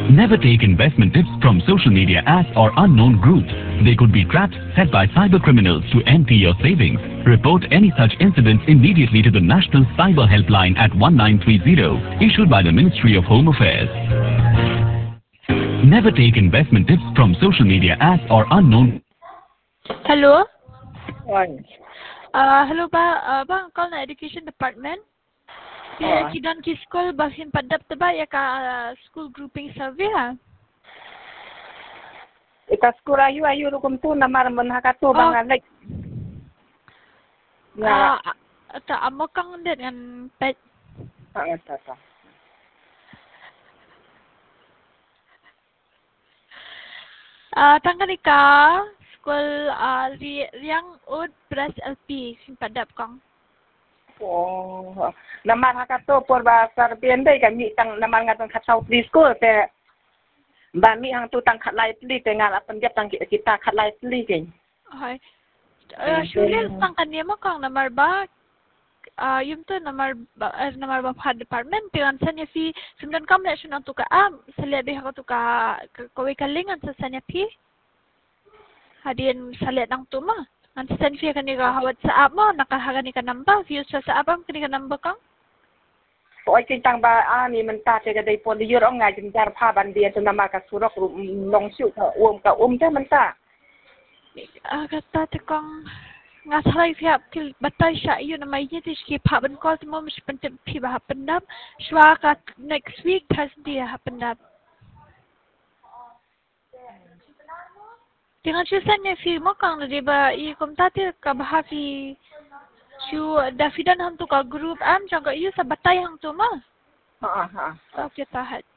Never take investment tips from social media ads or unknown groups. They could be traps set by cyber criminals to empty your savings. Report any such incidents immediately to the National Cyber Helpline at 1930, issued by the Ministry of Home Affairs. Never take investment tips from social media ads or unknown. Hello? One. Hello ba? Bang, call na Education Department. Kidan ki school bahin padap taba ya ka school grouping survey ha. Ika school ayu rukum tu namar menhakatu bang alek. Ya. Ta amo kang den kan pet. Ta. Tangkan ika school riang ud press LP sin padap kang. Oh, namar hakato por ba sarbian dai kami tang namar ngatang khatau di school te ba mi hang tu tang khatlai pli te ngal apan dia tang kita khatlai pli ke. Hai. Shulil tangkan dia mo kang namar ba yung to namar ba department dengan sanya fi semdan kam na sunang tu ka salia dia tu ka kowe kalingan sa sanya fi hadin salia nang tu ma an sen fi kan ka hawat sa mo nakahagani ka namba view sa apam kani ka namba kang Oi tang ba ni menta te ga dai pon yur ong ngai jar pha ban dia tu namar ka surok long siu ka te menta. Kata te kang ngasalay siya til batay siya yun na may yiti siya paban ko mo mas penting piba hapendam shwa ka next week Thursday hapendam dengan siya niya fi mo kang na diba I kumtati ka bahafi siya dafidan hang tu ka group am jaga iyo sa batay hang tu ma Ha. okay tahat